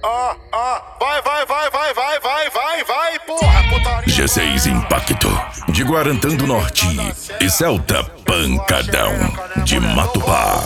Vai, porra, putaria. G6 Impacto, de Guarantã do Norte e Celta Pancadão, de Matupá.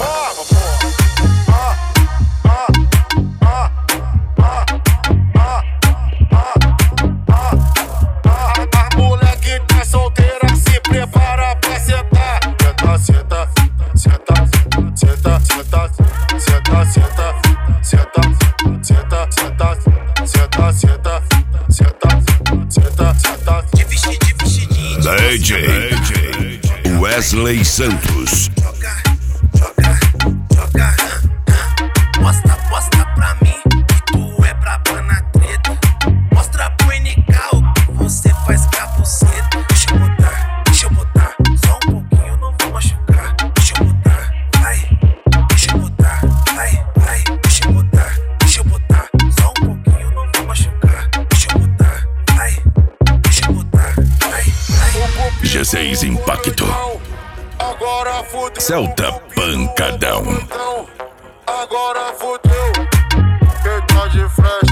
A moleque tá solteira, se prepara pra sentar. Senta, senta, senta, senta, senta, senta, senta, senta, senta, senta, senta, senta, senta, senta, senta. De vestidinho. DJ Wesley Santos. Joga. Mostra pra mim que tu é braba na treta. Mostra pro NK o que você faz com a buceta. Deixa eu botar, só um pouquinho, não vou machucar. Deixa eu botar, vai. Deixa eu botar, vai. Deixa eu botar, só um pouquinho, não vou machucar. Deixa eu botar, vai. Deixa eu botar, vai. G6 Impacto, Agora fudeu. Celta Pancadão. Agora fudeu. Quem tá de flash